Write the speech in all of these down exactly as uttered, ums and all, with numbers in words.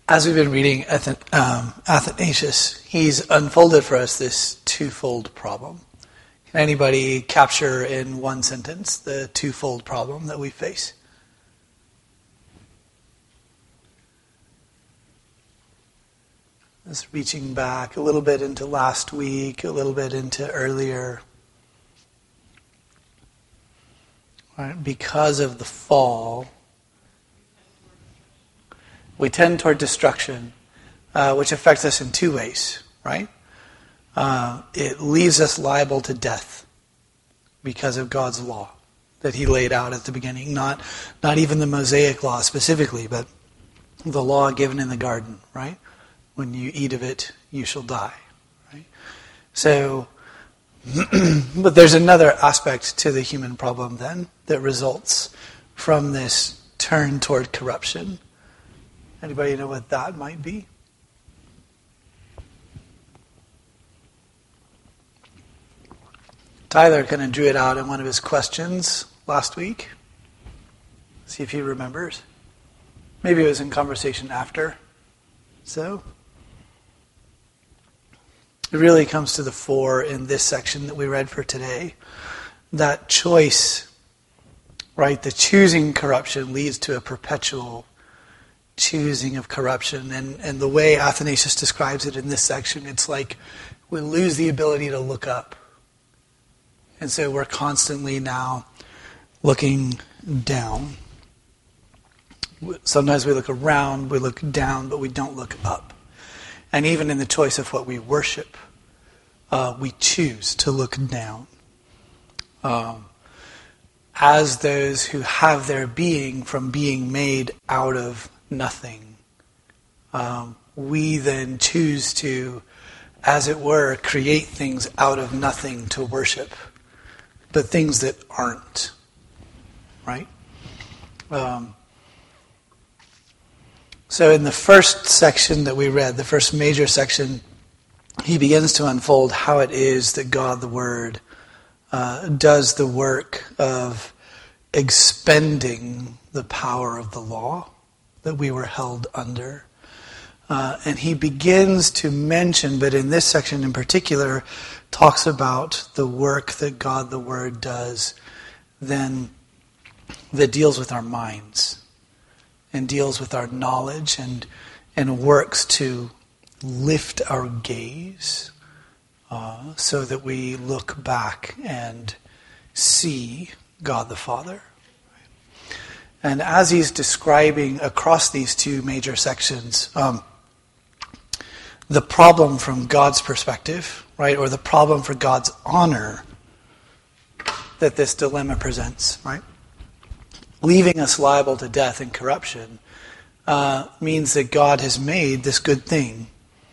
As we've been reading Athan- um, Athanasius, he's unfolded for us this twofold problem. Can anybody capture in one sentence the twofold problem that we face? Just reaching back a little bit into last week, a little bit into earlier. Right? Because of the fall, we tend toward destruction, uh, which affects us in two ways, right? Uh, it leaves us liable to death because of God's law that he laid out at the beginning. Not, not even the Mosaic law specifically, but the law given in the garden, right? When you eat of it, you shall die, right? So, but there's another aspect to the human problem then that results from this turn toward corruption. Anybody know what that might be? Tyler kind of drew it out in one of his questions last week. See if he remembers. Maybe it was in conversation after. So, it really comes to the fore in this section that we read for today. That choice, right, the choosing corruption leads to a perpetual choosing of corruption. And, and the way Athanasius describes it in this section, it's like we lose the ability to look up. And so we're constantly now looking down. Sometimes we look around, we look down, but we don't look up. And even in the choice of what we worship, uh, we choose to look down. Um, as those who have their being from being made out of nothing, um, we then choose to, as it were, create things out of nothing to worship, but things that aren't, right? Um, so in the first section that we read, the first major section, he begins to unfold how it is that God the Word uh, does the work of expending the power of the law that we were held under. Uh, and he begins to mention, but in this section in particular, talks about the work that God the Word does then that deals with our minds and deals with our knowledge and and works to lift our gaze uh, so that we look back and see God the Father. And as he's describing across these two major sections, um, the problem from God's perspective, right, or the problem for God's honor that this dilemma presents, right, leaving us liable to death and corruption, uh, means that God has made this good thing.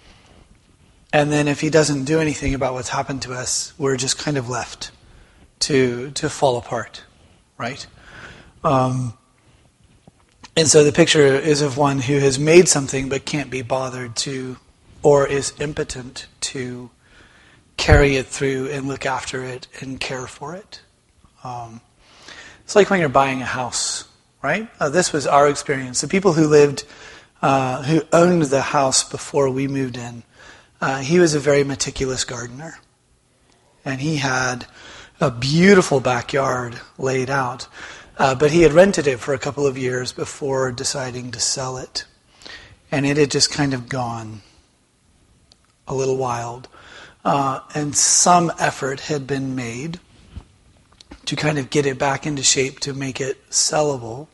And then if he doesn't do anything about what's happened to us, we're just kind of left to to fall apart, right? Um, and so the picture is of one who has made something but can't be bothered to, or is impotent to carry it through and look after it and care for it. Um, it's like when you're buying a house, right? Uh, this was our experience. The people who lived, uh, who owned the house before we moved in, uh, he was a very meticulous gardener. And he had a beautiful backyard laid out. Uh, but he had rented it for a couple of years before deciding to sell it. And it had just kind of gone a little wild. Uh, and some effort had been made to kind of get it back into shape to make it sellable.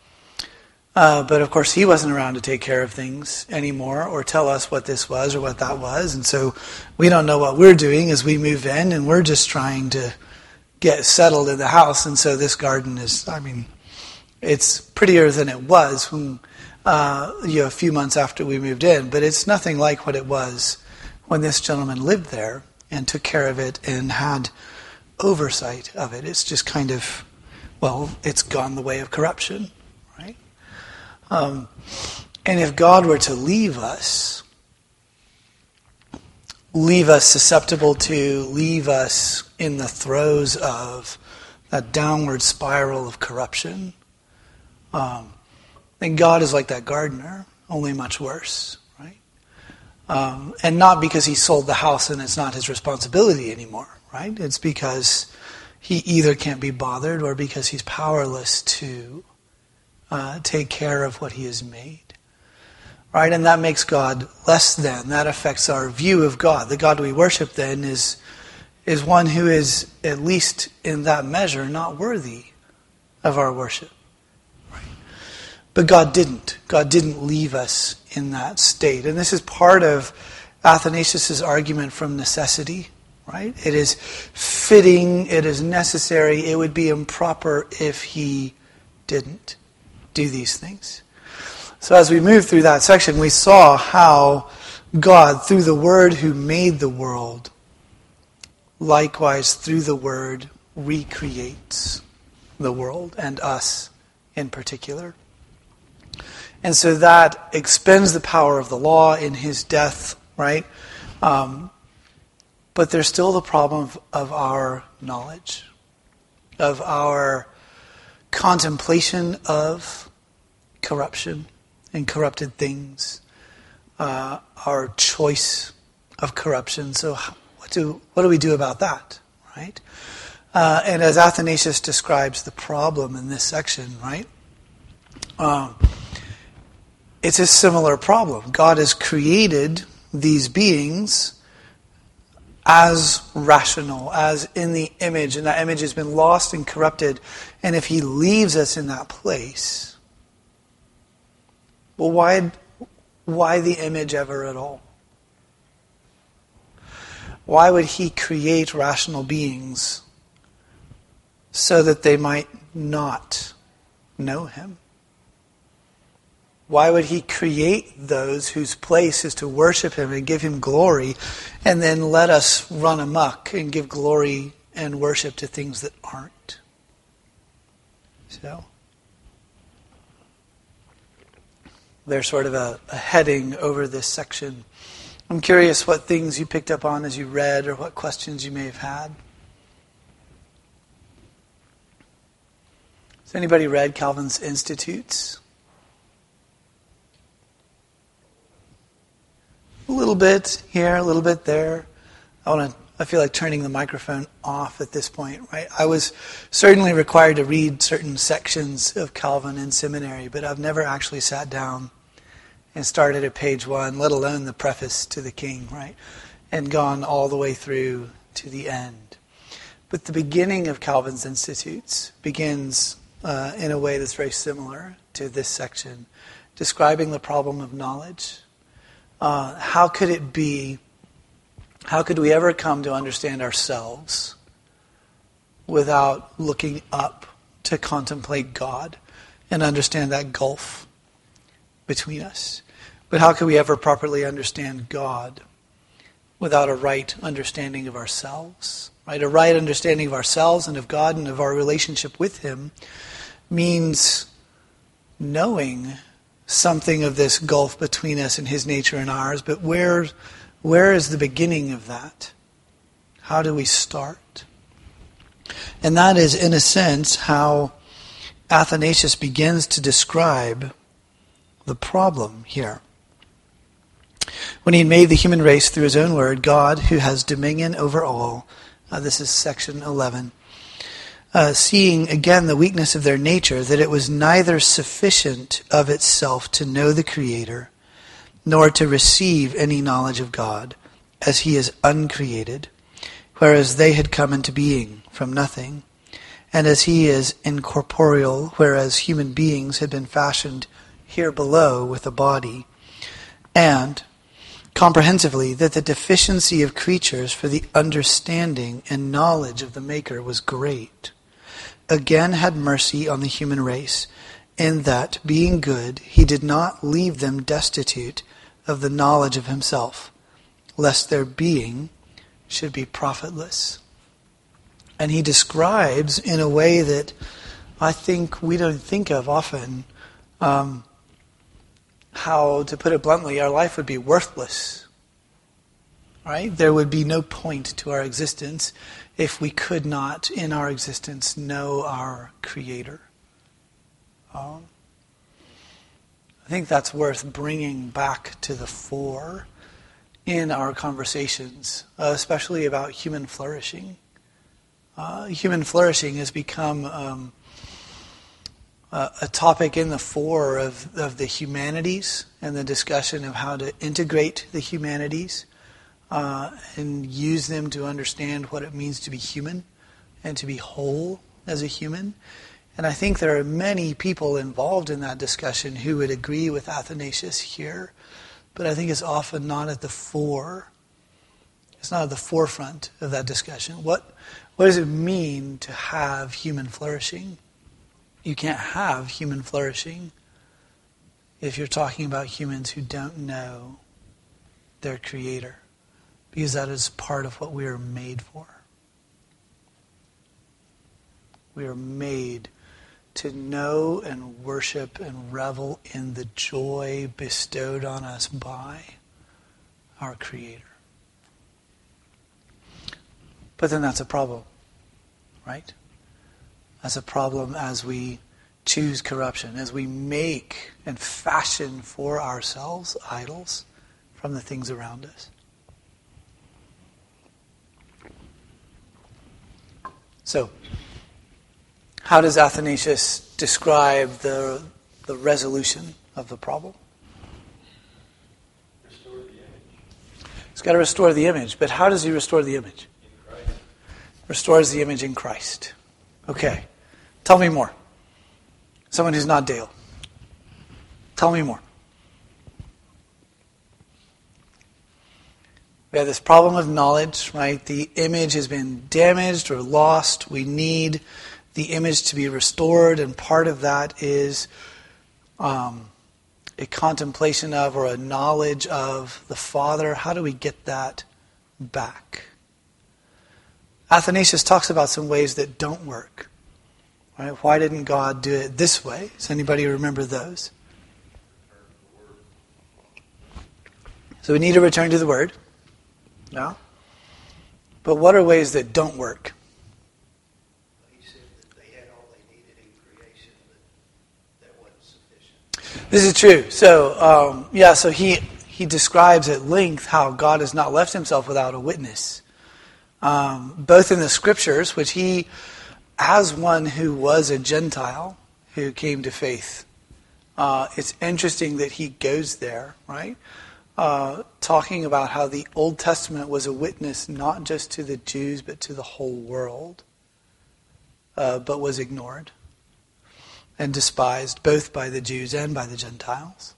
Uh, but of course he wasn't around to take care of things anymore or tell us what this was or what that was. And so we don't know what we're doing as we move in, and we're just trying to get settled in the house. And so this garden is, I mean, it's prettier than it was when, uh, you know, a few months after we moved in, but it's nothing like what it was when this gentleman lived there and took care of it and had oversight of it. It's just kind of, well, it's gone the way of corruption, right? Um, and if God were to leave us, leave us susceptible to, leave us in the throes of that downward spiral of corruption, um, then God is like that gardener. only much worse, right? Um, and not because he sold the house and it's not his responsibility anymore, right? It's because he either can't be bothered or because he's powerless to uh, take care of what he has made. Right? And that makes God less than. That affects our view of God. The God we worship then is, is one who is, at least in that measure, not worthy of our worship. Right? But God didn't. God didn't leave us in that state. And this is part of Athanasius' argument from necessity. Right? It is fitting, it is necessary, it would be improper if he didn't do these things. So as we moved through that section, we saw how God, through the Word who made the world, likewise through the Word recreates the world and us in particular. And so that expends the power of the law in his death, right? Um, but there's still the problem of, of our knowledge, of our contemplation of corruption and corrupted things, uh, our choice of corruption. So what do what do we do about that, right? Uh, and as Athanasius describes the problem in this section, right, um, it's a similar problem. God has created these beings as rational, as in the image, and that image has been lost and corrupted. And if he leaves us in that place, well, why, why the image ever at all? Why would he create rational beings so that they might not know him? Why would he create those whose place is to worship him and give him glory, and then let us run amok and give glory and worship to things that aren't? So there's sort of a, a heading over this section. I'm curious what things you picked up on as you read, or what questions you may have had. Has anybody read Calvin's Institutes? A little bit here, a little bit there. I want to. I feel like turning the microphone off at this point, right? I was certainly required to read certain sections of Calvin in seminary, but I've never actually sat down and started at page one, let alone the preface to the King, right? And gone all the way through to the end. But the beginning of Calvin's Institutes begins uh, in a way that's very similar to this section, describing the problem of knowledge. Uh, how could it be, how could we ever come to understand ourselves without looking up to contemplate God and understand that gulf between us? But how could we ever properly understand God without a right understanding of ourselves? Right? A right understanding of ourselves and of God and of our relationship with him means knowing something of this gulf between us and his nature and ours, but where, where is the beginning of that? How do we start? And that is, in a sense, how Athanasius begins to describe the problem here. When he made the human race through his own word, God, who has dominion over all, uh, this is section eleven, Uh, seeing again the weakness of their nature, that it was neither sufficient of itself to know the Creator, nor to receive any knowledge of God, as he is uncreated, whereas they had come into being from nothing, and as he is incorporeal, whereas human beings had been fashioned here below with a body, and comprehensively that the deficiency of creatures for the understanding and knowledge of the Maker was great, again had mercy on the human race, in that, being good, he did not leave them destitute of the knowledge of himself, lest their being should be profitless. And he describes in a way that I think we don't think of often, um, how, to put it bluntly, our life would be worthless. Right? There would be no point to our existence if we could not, in our existence, know our Creator. Um, I think that's worth bringing back to the fore in our conversations, uh, especially about human flourishing. Uh, human flourishing has become um, a, a topic in the fore of, of the humanities and the discussion of how to integrate the humanities uh, and use them to understand what it means to be human and to be whole as a human. And I think there are many people involved in that discussion who would agree with Athanasius here, but I think it's often not at the fore. It's not at the forefront of that discussion. What, what does it mean to have human flourishing? You can't have human flourishing if you're talking about humans who don't know their Creator, because that is part of what we are made for. We are made to know and worship and revel in the joy bestowed on us by our Creator. But then that's a problem, right? That's a problem as we choose corruption, as we make and fashion for ourselves idols from the things around us. So, how does Athanasius describe the the resolution of the problem? Restore the image. He's got to restore the image, but how does he restore the image? In Christ. Restores the image in Christ. Okay. Tell me more. Someone who's not Dale. Tell me more. We have this problem of knowledge, right? The image has been damaged or lost. We need the image to be restored, and part of that is um, a contemplation of or a knowledge of the Father. How do we get that back? Athanasius talks about some ways that don't work. Right? Why didn't God do it this way? Does anybody remember those? So we need to return to the Word. No? But what are ways that don't work? This is true. So, um, yeah, so he he describes at length how God has not left himself without a witness. Um, both in the Scriptures, which he, as one who was a Gentile, who came to faith, uh, it's interesting that he goes there, right? Uh, talking about how the Old Testament was a witness not just to the Jews, but to the whole world, uh, but was ignored and despised both by the Jews and by the Gentiles.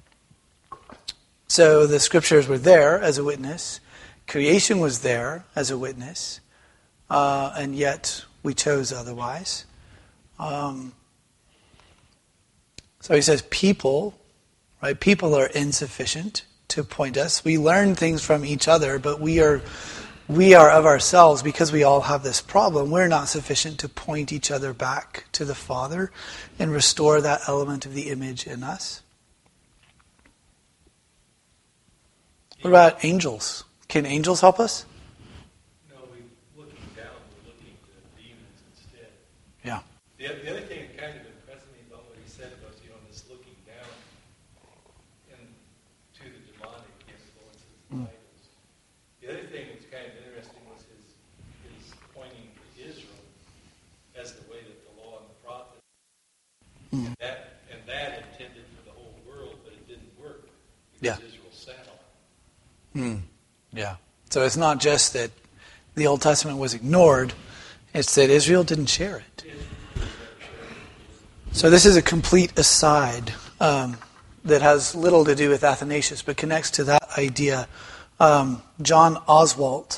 So the Scriptures were there as a witness. Creation was there as a witness. Uh, and yet we chose otherwise. Um, so he says people, right? People are insufficient to point us. We learn things from each other, but we are we are of ourselves, because we all have this problem. We're not sufficient to point each other back to the Father and restore that element of the image in us. What about angels? Can angels help us? No, we're looking down, we're looking to demons instead. Yeah. The, the other thing that kind of impressed me about what he said about, you know, this looking down and to the demonic influences and mm. idols. The other thing that's kind of interesting was his, his pointing to Israel as the way that the law and the prophets, mm. and, that, and that intended for the whole world, but it didn't work because yeah. Israel sat on it. Mm. Yeah. So it's not just that the Old Testament was ignored, it's that Israel didn't share it. So this is a complete aside um, that has little to do with Athanasius, but connects to that idea. Um, John Oswalt,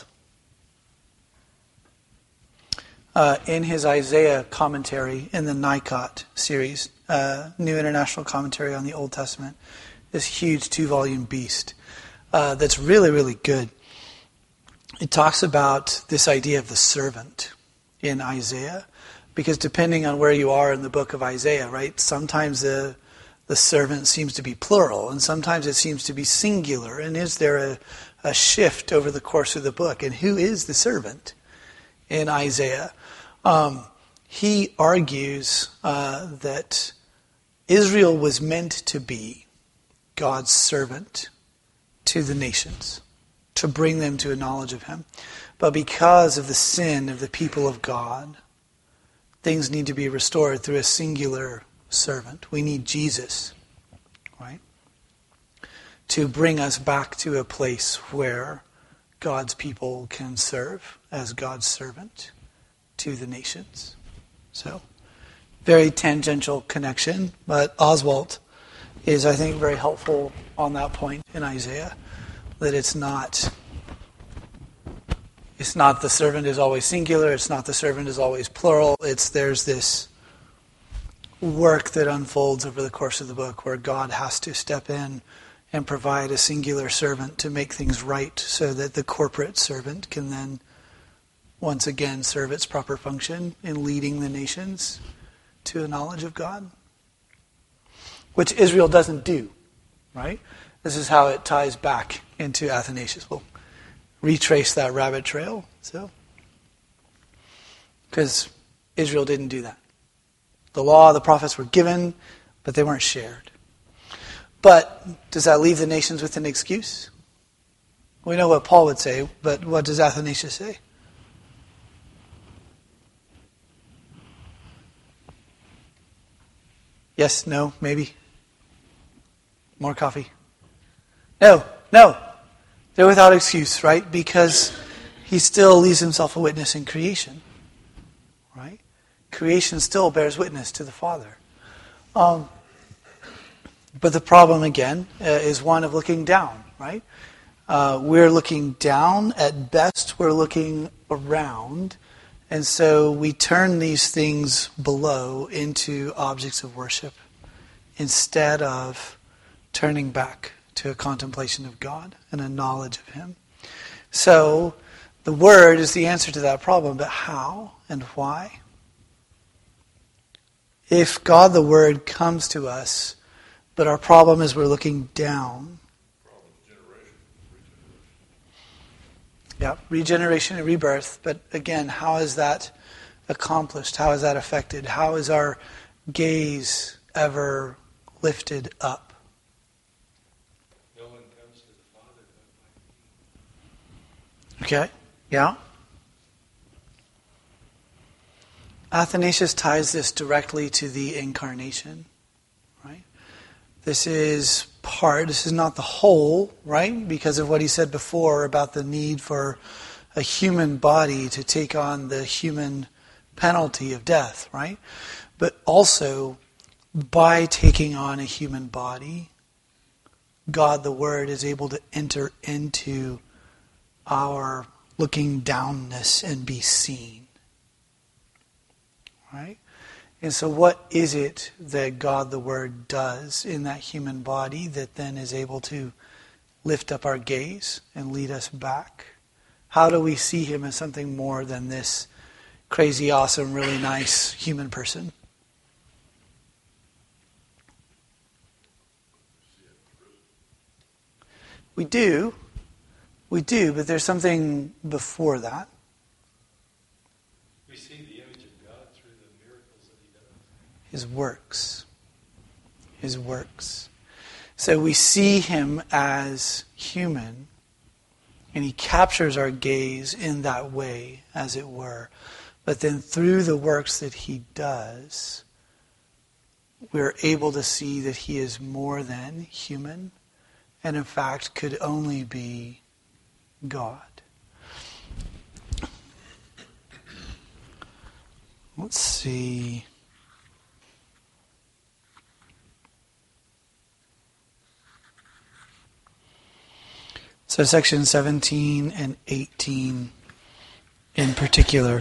uh, in his Isaiah commentary in the Nikot series, uh, New International Commentary on the Old Testament, this huge two-volume beast uh, that's really, really good. It talks about this idea of the servant in Isaiah, because depending on where you are in the book of Isaiah, right, sometimes the the servant seems to be plural, and sometimes it seems to be singular. And is there a, a shift over the course of the book? And who is the servant in Isaiah? Um, he argues uh, that Israel was meant to be God's servant to the nations, to bring them to a knowledge of him. But because of the sin of the people of God, things need to be restored through a singular servant. We need Jesus, right, to bring us back to a place where God's people can serve as God's servant to the nations. So, very tangential connection, but Oswald is, I think, very helpful on that point in Isaiah, that it's not it's not the servant is always singular, it's not the servant is always plural, it's there's this work that unfolds over the course of the book where God has to step in and provide a singular servant to make things right so that the corporate servant can then once again serve its proper function in leading the nations to a knowledge of God, which Israel doesn't do, right? This is how it ties back into Athanasius. We'll retrace that rabbit trail, so because Israel didn't do that. The law, the prophets were given, but they weren't shared. But does that leave the nations with an excuse? We know what Paul would say, but what does Athanasius say? Yes, no, maybe. More coffee. No, no. They're without excuse, right? Because he still leaves himself a witness in creation, right? Creation still bears witness to the Father. Um, but the problem, again, uh, is one of looking down, right? Uh, we're looking down. At best, we're looking around. And so we turn these things below into objects of worship instead of turning back to a contemplation of God and a knowledge of him. So the Word is the answer to that problem, but how and why? If God the Word comes to us, but our problem is we're looking down. Yeah, regeneration and rebirth, but again, how is that accomplished? How is that affected? How is our gaze ever lifted up? No one comes to the Father but by me. Okay, yeah. Athanasius ties this directly to the incarnation, right? This is part, this is not the whole, right? Because of what he said before about the need for a human body to take on the human penalty of death, right? But also, by taking on a human body, God the Word is able to enter into our looking downness and be seen. Right? And so what is it that God the Word does in that human body that then is able to lift up our gaze and lead us back? How do we see him as something more than this crazy, awesome, really nice human person? We do. We do, but there's something before that. We see the image of God through the miracles that he does. His works. His works. So we see him as human, and he captures our gaze in that way, as it were. But then through the works that he does, we're able to see that he is more than human, and in fact could only be God. Let's see. So section seventeen and eighteen in particular.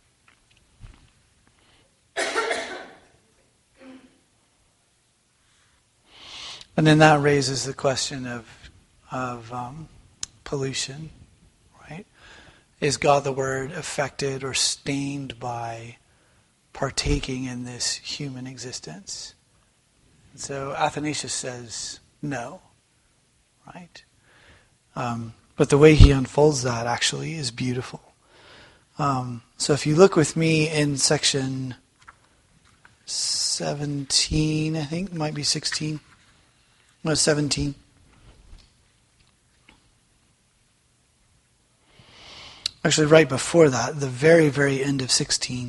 And then that raises the question of of um, pollution, right? Is God the Word affected or stained by partaking in this human existence? And so Athanasius says no, right? Um, but the way he unfolds that actually is beautiful. Um, so if you look with me in section seventeen, I think, might be sixteen. No, seventeen. Actually, right before that, the very, very end of sixteen.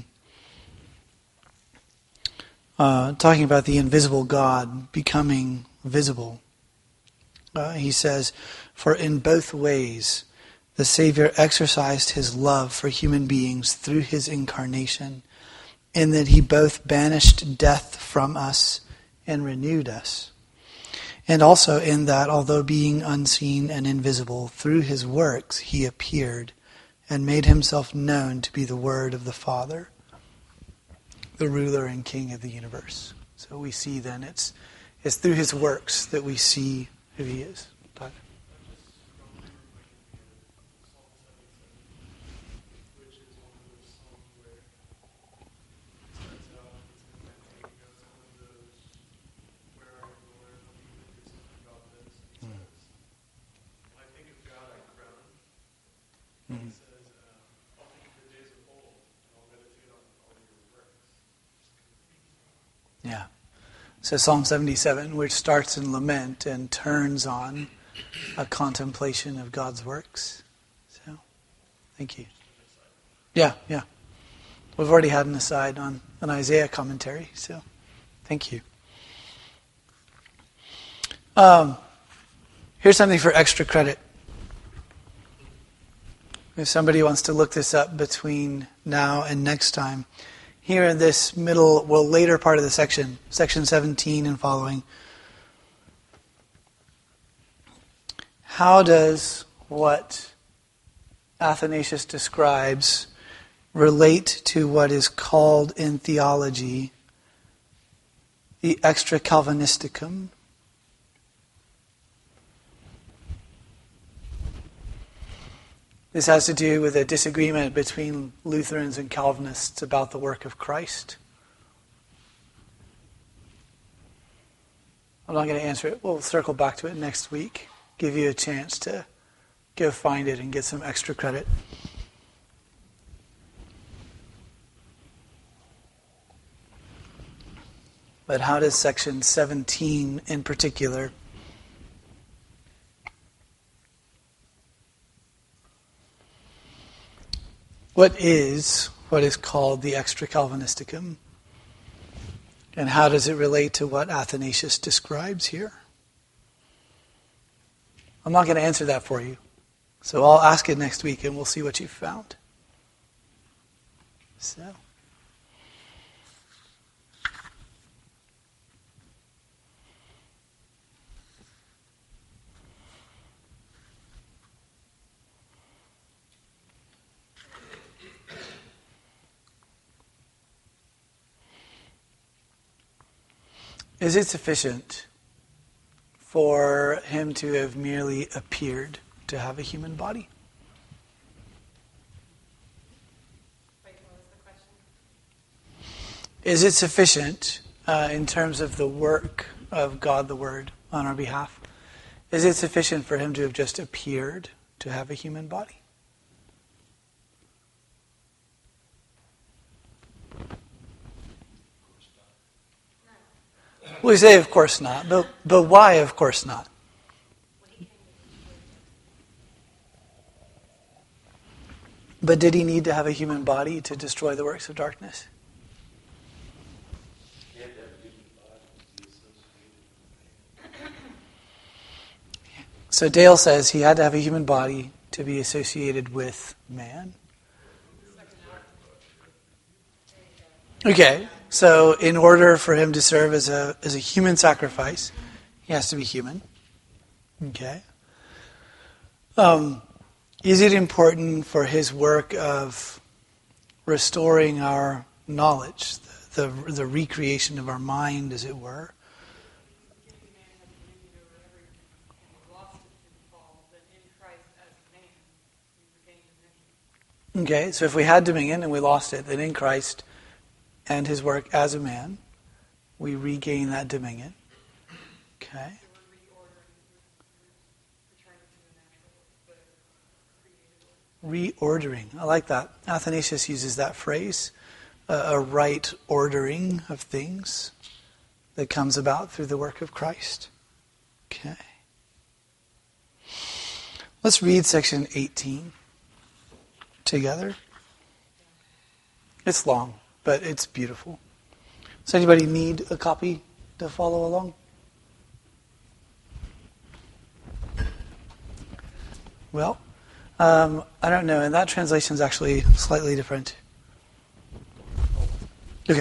Uh, talking about the invisible God becoming visible. Uh, he says, "For in both ways the Savior exercised his love for human beings through his incarnation, in that he both banished death from us and renewed us. And also in that, although being unseen and invisible, through his works he appeared and made himself known to be the Word of the Father, the ruler and king of the universe." So we see then it's it's through his works that we see who he is. Todd? Mm-hmm. Yeah. So Psalm seventy-seven, which starts in lament and turns on a contemplation of God's works. So, thank you. Yeah, yeah. We've already had an aside on an Isaiah commentary, so thank you. Um, here's something for extra credit. If somebody wants to look this up between now and next time, here in this middle, well, later part of the section, section seventeen and following, how does what Athanasius describes relate to what is called in theology the extra Calvinisticum? This has to do with a disagreement between Lutherans and Calvinists about the work of Christ. I'm not going to answer it. We'll circle back to it next week. Give you a chance to go find it and get some extra credit. But how does section seventeen in particular what is what is called the extra Calvinisticum? And how does it relate to what Athanasius describes here? I'm not going to answer that for you. So I'll ask it next week and we'll see what you've found. So. Is it sufficient for him to have merely appeared to have a human body? Wait, what was the question? Is it sufficient uh, in terms of the work of God the Word on our behalf? Is it sufficient for him to have just appeared to have a human body? We say, of course not. But, but why, of course not? But did he need to have a human body to destroy the works of darkness? So Dale says he had to have a human body to be associated with man. Okay. So in order for him to serve as a as a human sacrifice, he has to be human. Okay. Um, is it important for his work of restoring our knowledge, the, the the recreation of our mind, as it were? Okay, so if we had dominion and we lost it, then in Christ and his work as a man, we regain that dominion. Okay. Reordering. I like that. Athanasius uses that phrase. a, a right ordering of things that comes about through the work of Christ. Okay. Let's read section eighteen together. It's long, but it's beautiful. Does anybody need a copy to follow along? Well, um, I don't know, and that translation is actually slightly different. Okay.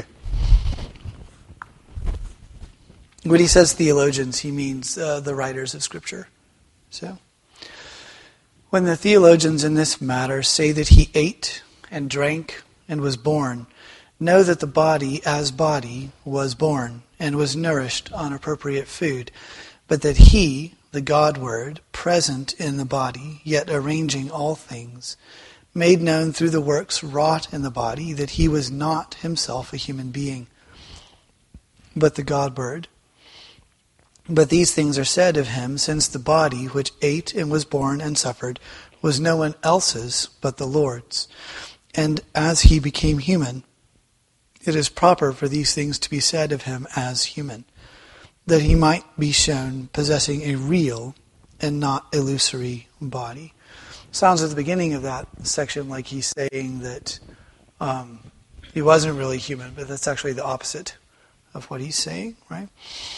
When he says theologians, he means uh, the writers of Scripture. So, when the theologians in this matter say that he ate and drank and was born, know that the body as body was born and was nourished on appropriate food, but that he, the God-Word, present in the body, yet arranging all things, made known through the works wrought in the body that he was not himself a human being, but the God-Word. But these things are said of him, since the body which ate and was born and suffered was no one else's but the Lord's. And as he became human, it is proper for these things to be said of him as human, that he might be shown possessing a real and not illusory body. Sounds at the beginning of that section like he's saying that um, he wasn't really human, but that's actually the opposite of what he's saying, right?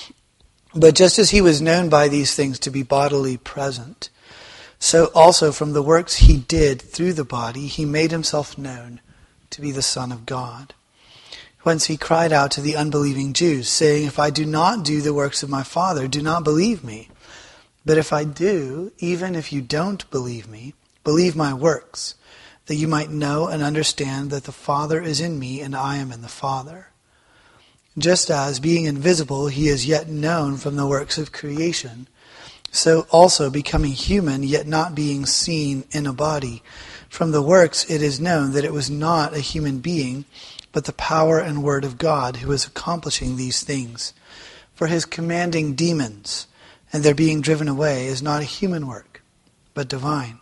But just as he was known by these things to be bodily present, so also from the works he did through the body, he made himself known to be the Son of God. Whence he cried out to the unbelieving Jews, saying, if I do not do the works of my Father, do not believe me. But if I do, even if you don't believe me, believe my works, that you might know and understand that the Father is in me and I am in the Father. Just as, being invisible, he is yet known from the works of creation, so also becoming human, yet not being seen in a body. From the works it is known that it was not a human being, but the power and word of God who is accomplishing these things. For his commanding demons and their being driven away is not a human work, but divine.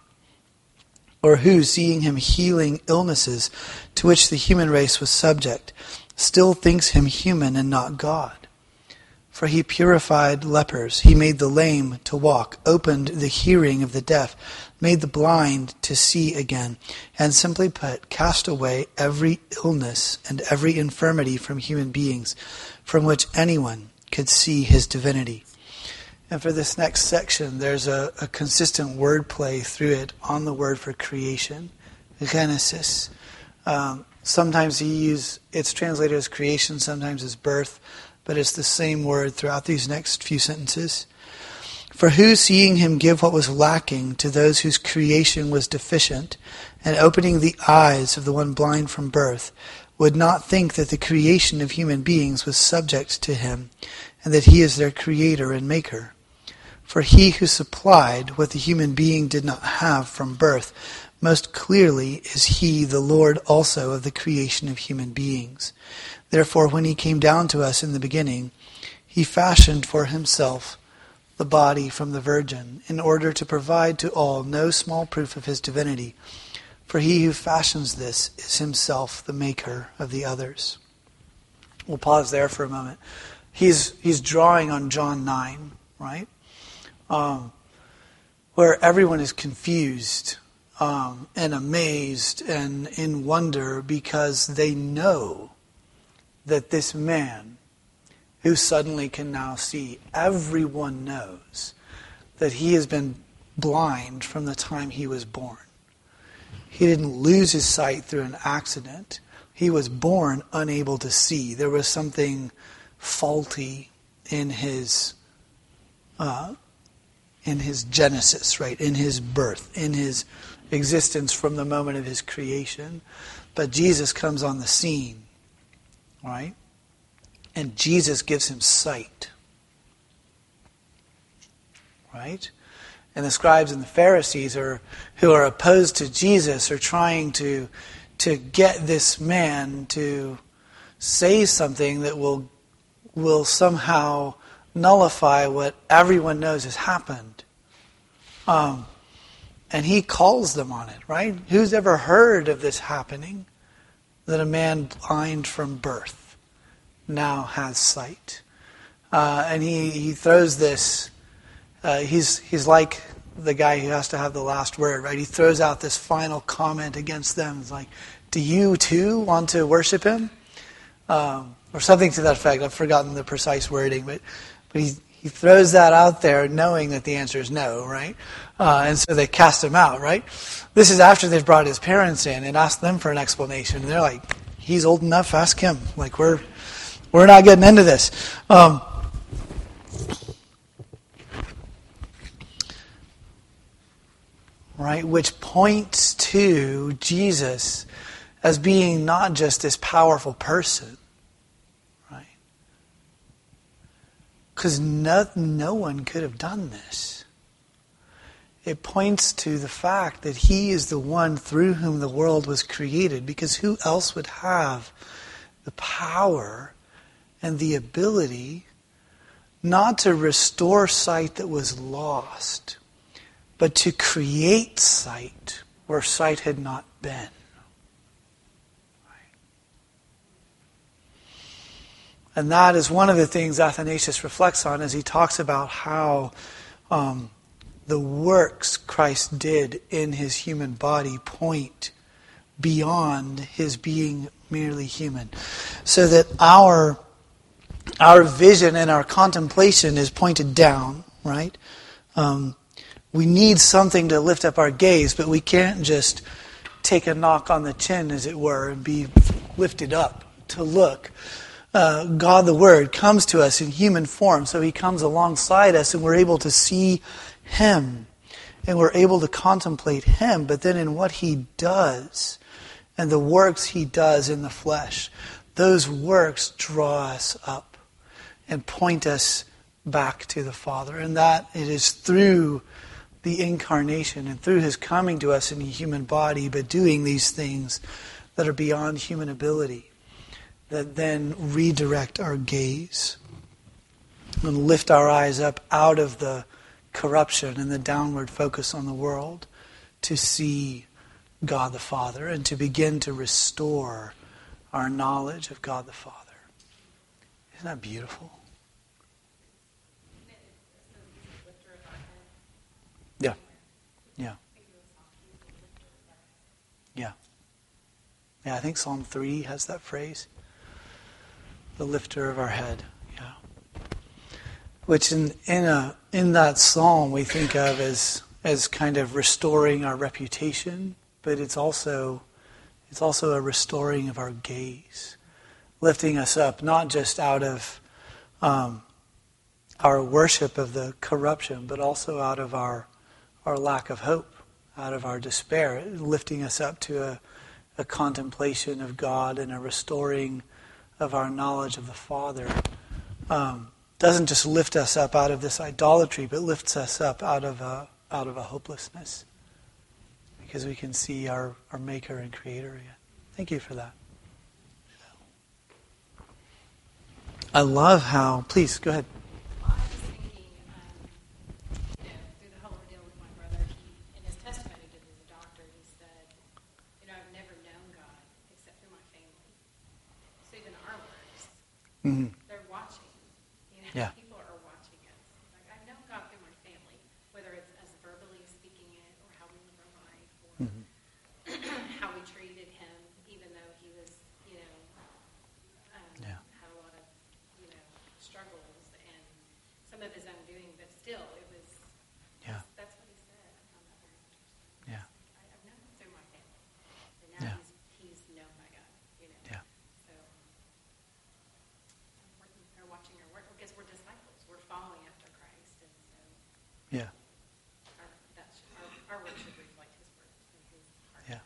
Or who, seeing him healing illnesses to which the human race was subject, still thinks him human and not God? For he purified lepers, he made the lame to walk, opened the hearing of the deaf, made the blind to see again, and simply put, cast away every illness and every infirmity from human beings, from which anyone could see his divinity. And for this next section, there's a, a consistent wordplay through it on the word for creation, Genesis. Um, sometimes he uses, it's translated as creation, sometimes as birth, but it's the same word throughout these next few sentences. For who, seeing him give what was lacking to those whose creation was deficient, and opening the eyes of the one blind from birth, would not think that the creation of human beings was subject to him, and that he is their creator and maker? For he who supplied what the human being did not have from birth, most clearly is he the Lord also of the creation of human beings. Therefore, when he came down to us in the beginning, he fashioned for himself the body from the virgin, in order to provide to all no small proof of his divinity. For he who fashions this is himself the maker of the others. We'll pause there for a moment. He's he's drawing on John nine, right? Um, where everyone is confused um, and amazed and in wonder because they know that this man who suddenly can now see, everyone knows that he has been blind from the time he was born. He didn't lose his sight through an accident. He was born unable to see. There was something faulty in his uh, in his genesis, right? In his birth, in his existence from the moment of his creation. But Jesus comes on the scene, right? And Jesus gives him sight, right? And the scribes and the Pharisees are, who are opposed to Jesus are trying to, to get this man to say something that will, will somehow nullify what everyone knows has happened. Um, and he calls them on it, right? Who's ever heard of this happening? that a man blind from birth now has sight. Uh, and he, he throws this, uh, he's he's like the guy who has to have the last word, right? He throws out this final comment against them. It's like, do you too want to worship him? Um, or something to that effect. I've forgotten the precise wording, but, but he, he throws that out there knowing that the answer is no, right? Uh, and so they cast him out, right? This is after they've brought his parents in and asked them for an explanation. And they're like, he's old enough, ask him. Like, we're we're not getting into this. Um, right? Which points to Jesus as being not just this powerful person, right? Because no, no one could have done this. It points to the fact that he is the one through whom the world was created, because who else would have the power and the ability not to restore sight that was lost, but to create sight where sight had not been. And that is one of the things Athanasius reflects on as he talks about how um, the works Christ did in his human body point beyond his being merely human. So that our, our vision and our contemplation is pointed down, right? Um, we need something to lift up our gaze, but we can't just take a knock on the chin, as it were, and be lifted up to look. Uh, God the Word comes to us in human form, so he comes alongside us and we're able to see him and we're able to contemplate him, but then in what he does and the works he does in the flesh, those works draw us up and point us back to the Father. And that it is through the incarnation and through his coming to us in a human body, but doing these things that are beyond human ability, that then redirect our gaze and lift our eyes up out of the corruption and the downward focus on the world to see God the Father and to begin to restore our knowledge of God the Father. Isn't that beautiful? Yeah. Yeah. Yeah. Yeah, I think Psalm three has that phrase. The lifter of our head. Yeah. Which in in a in that psalm we think of as as kind of restoring our reputation, but it's also it's also a restoring of our gaze, lifting us up not just out of um, our worship of the corruption, but also out of our our lack of hope, out of our despair, lifting us up to a, a contemplation of God and a restoring of our knowledge of the Father. Um, doesn't just lift us up out of this idolatry, but lifts us up out of a out of a hopelessness, because we can see our, our Maker and Creator again. Thank you for that. I love how. Please go ahead. Well, I was thinking, um, you know, through the whole ordeal with my brother, he, in his testimony to the doctor, he said, you know, I've never known God except through my family. So even our works, Mm-hmm. they're watching. You know, Yeah. people are watching us. Like, I've known God through my family, whether it's us verbally speaking it or how we live our life or Mm-hmm. how we treated him, even though he was, you know, um, Yeah. had a lot of, you know, struggles and some of his own doing, but still, it was, Yeah. that's what he said. I found that very interesting. Yeah. I, I've known him through my family, and now Yeah. he's, he's known my God, you know. Yeah. So, we're, we're watching our work, because we're disciples. We're following after Christ, and so Yeah. our, that should, our, our work should reflect his work and his heart. Yeah.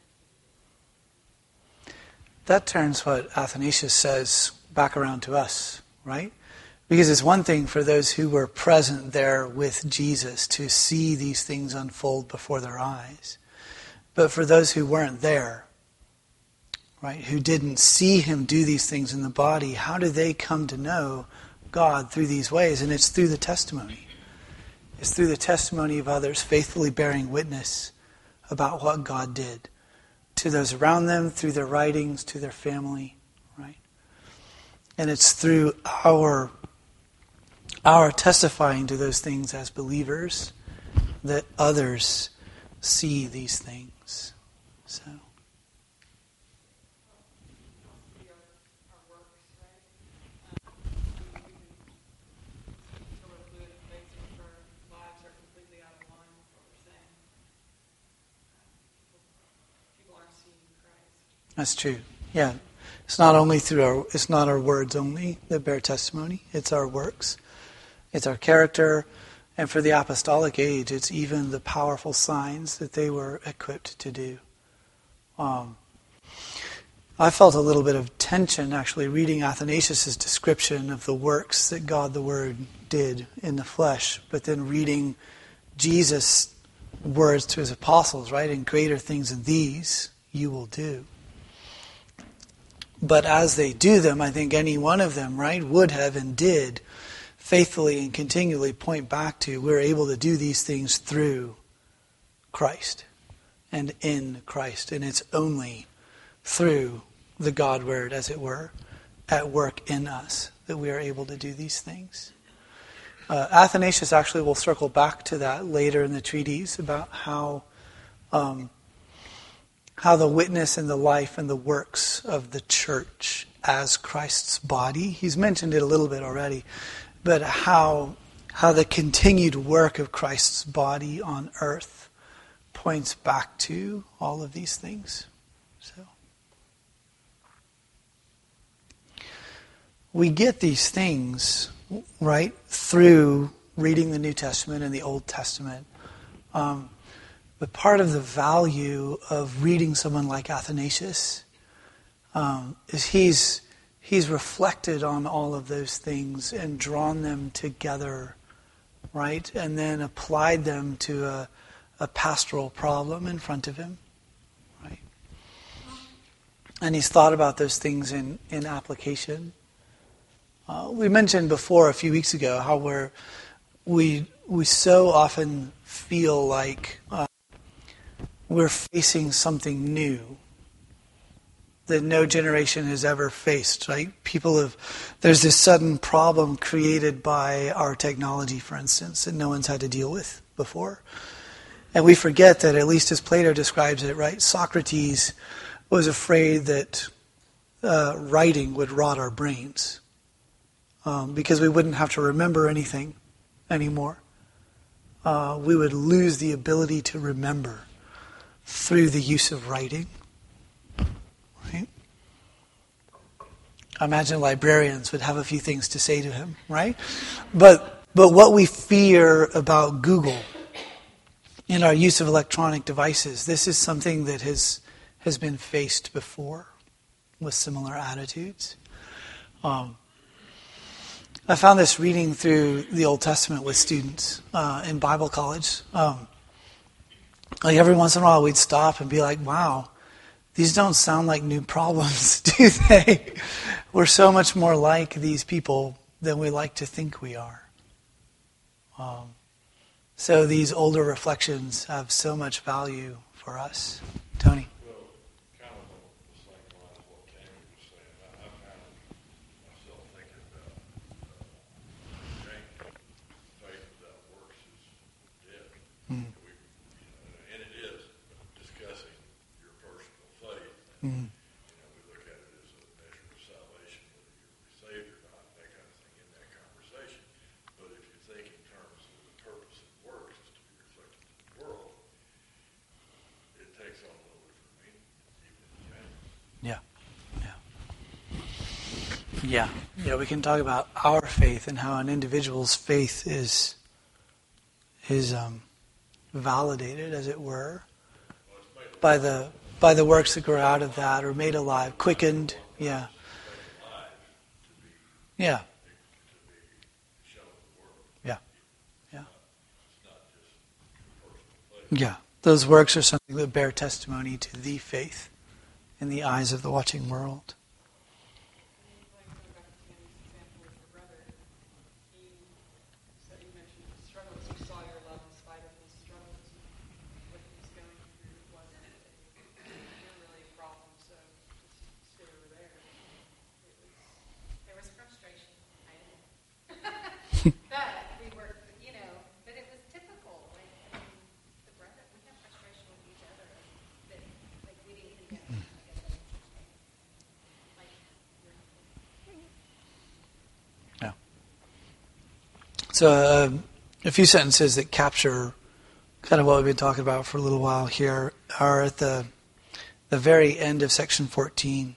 That turns what Athanasius says back around to us, right? Because it's one thing for those who were present there with Jesus to see these things unfold before their eyes. But for those who weren't there, right, who didn't see him do these things in the body, how do they come to know God through these ways? And it's through the testimony. It's through the testimony of others faithfully bearing witness about what God did to those around them, through their writings, to their family, right? And it's through our our testifying to those things as believers that others see these things. So. That's true. Yeah. It's not only through our, it's not our words only that bear testimony. It's our works. It's our character. And for the apostolic age, it's even the powerful signs that they were equipped to do. Um, I felt a little bit of tension actually reading Athanasius' description of the works that God the Word did in the flesh, but then reading Jesus' words to his apostles, right? And greater things than these you will do. But as they do them, I think any one of them, right, would have and did faithfully and continually point back to, we're able to do these things through Christ and in Christ. And it's only through the God Word, as it were, at work in us that we are able to do these things. Uh, Athanasius actually will circle back to that later in the treatise about how um, how the witness and the life and the works of the church as Christ's body, he's mentioned it a little bit already, but how how the continued work of Christ's body on earth points back to all of these things. So we get these things, right, through reading the New Testament and the Old Testament. Um, but part of the value of reading someone like Athanasius um, is he's he's reflected on all of those things and drawn them together, right, and then applied them to a, a pastoral problem in front of him, right? And he's thought about those things in, in application. Uh, we mentioned before a few weeks ago how we're, we we so often feel like uh, we're facing something new that no generation has ever faced, right? People have, there's this sudden problem created by our technology, for instance, that no one's had to deal with before. And we forget that, at least as Plato describes it, right? Socrates was afraid that uh, writing would rot our brains. Um, because we wouldn't have to remember anything anymore. Uh, we would lose the ability to remember through the use of writing. Right? I imagine librarians would have a few things to say to him, right? But but what we fear about Google in our use of electronic devices, this is something that has has been faced before with similar attitudes. Um, I found this reading through the Old Testament with students uh, in Bible college. Um, like every once in a while we'd stop and be like, wow, these don't sound like new problems, do they? We're so much more like these people than we like to think we are. Um, so these older reflections have so much value for us. Tony? Mm. And it is discussing your personal faith. Mm. You know, we look at it as a measure of salvation, whether you're saved or not, that kind of thing in that conversation. But if you think in terms of the purpose of works is to be reflected to the world, it takes on a little different meaning, even in James. Yeah, yeah, yeah, yeah. We can talk about our faith and how an individual's faith is is um. validated, as it were, by the by the works that grow out of that, or made alive, quickened, yeah, yeah, yeah, yeah, yeah. Those works are something that bear testimony to the faith in the eyes of the watching world. So uh, a few sentences that capture kind of what we've been talking about for a little while here are at the the very end of section fourteen.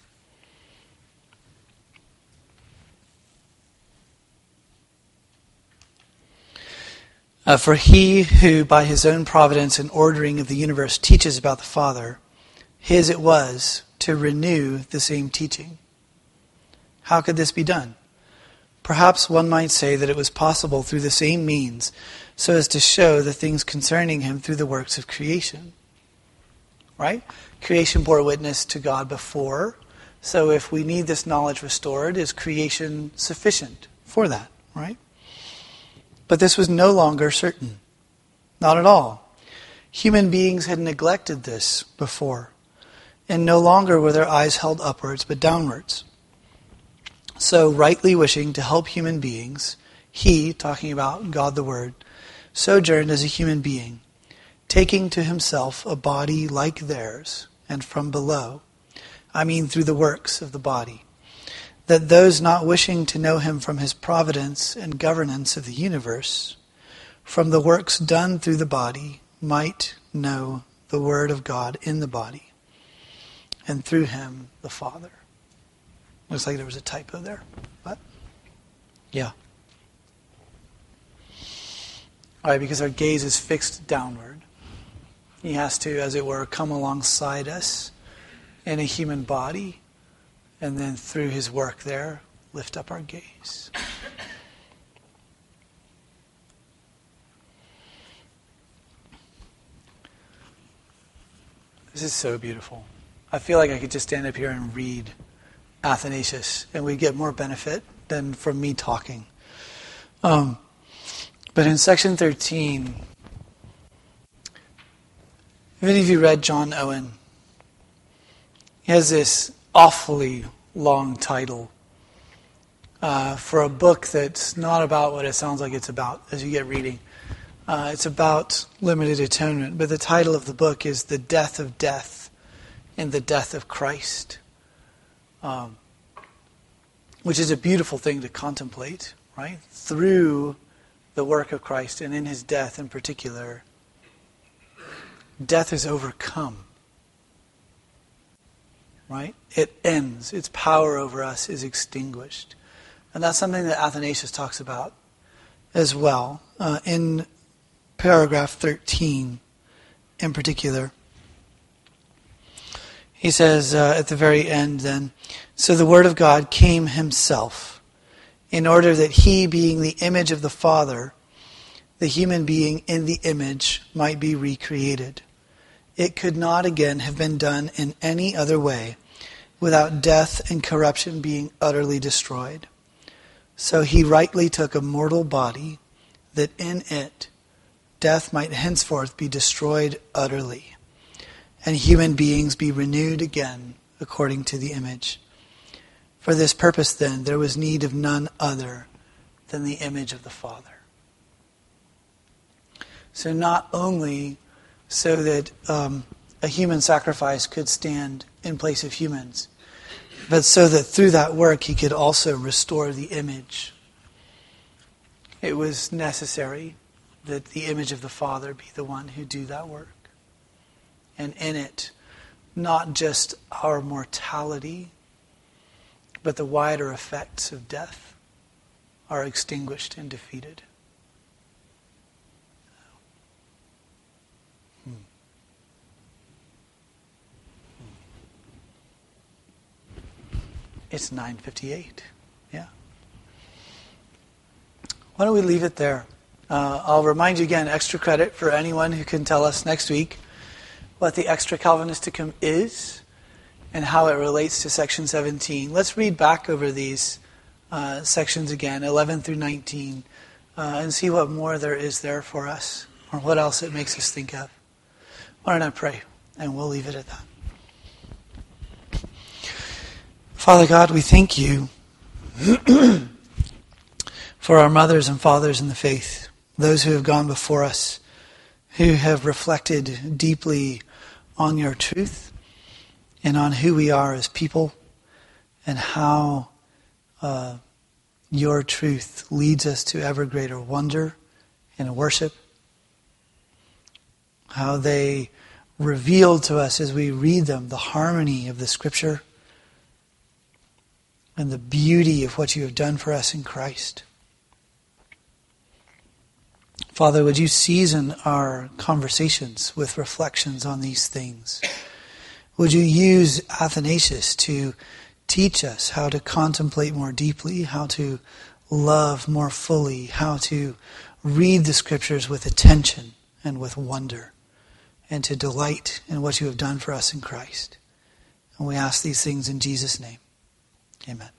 Uh, for he who by his own providence and ordering of the universe teaches about the Father, his it was to renew the same teaching. How could this be done? Perhaps one might say that it was possible through the same means, so as to show the things concerning him through the works of creation. Right? Creation bore witness to God before, so if we need this knowledge restored, is creation sufficient for that? Right? But this was no longer certain. Not at all. Human beings had neglected this before, and no longer were their eyes held upwards but downwards. So, rightly wishing to help human beings, he, talking about God the Word, sojourned as a human being, taking to himself a body like theirs, and from below, I mean through the works of the body, that those not wishing to know him from his providence and governance of the universe, from the works done through the body, might know the Word of God in the body, and through him the Father. Looks like there was a typo there. What? Yeah. All right, because our gaze is fixed downward. He has to, as it were, come alongside us in a human body, and then through his work there, lift up our gaze. This is so beautiful. I feel like I could just stand up here and read Athanasius, and we get more benefit than from me talking. Um, but in section thirteen, have any of you read John Owen? He has this awfully long title uh, for a book that's not about what it sounds like it's about as you get reading. Uh, it's about limited atonement, but the title of the book is The Death of Death and the Death of Christ. Um, which is a beautiful thing to contemplate, right? Through the work of Christ and in his death in particular, death is overcome, right? It ends. Its power over us is extinguished. And that's something that Athanasius talks about as well uh, in paragraph thirteen in particular. He says uh, at the very end then, so the Word of God came himself, in order that he, being the image of the Father, the human being in the image, might be recreated. It could not again have been done in any other way, without death and corruption being utterly destroyed. So he rightly took a mortal body, that in it death might henceforth be destroyed utterly, and human beings be renewed again according to the image. For this purpose, then, there was need of none other than the image of the Father. So not only so that um, a human sacrifice could stand in place of humans, but so that through that work he could also restore the image. It was necessary that the image of the Father be the one who do that work. And in it, not just our mortality, but the wider effects of death are extinguished and defeated. Hmm. It's nine fifty-eight. Yeah. Why don't we leave it there? Uh, I'll remind you again, extra credit for anyone who can tell us next week what the extra Calvinisticum is and how it relates to section seventeen. Let's read back over these uh, sections again, eleven through nineteen, uh, and see what more there is there for us, or what else it makes us think of. Why don't I pray, and we'll leave it at that. Father God, we thank you for our mothers and fathers in the faith, those who have gone before us, who have reflected deeply on your truth and on who we are as people and how uh, your truth leads us to ever greater wonder and worship. How they reveal to us as we read them the harmony of the Scripture and the beauty of what you have done for us in Christ. Father, would you season our conversations with reflections on these things? Would you use Athanasius to teach us how to contemplate more deeply, how to love more fully, how to read the Scriptures with attention and with wonder, and to delight in what you have done for us in Christ. And we ask these things in Jesus' name. Amen.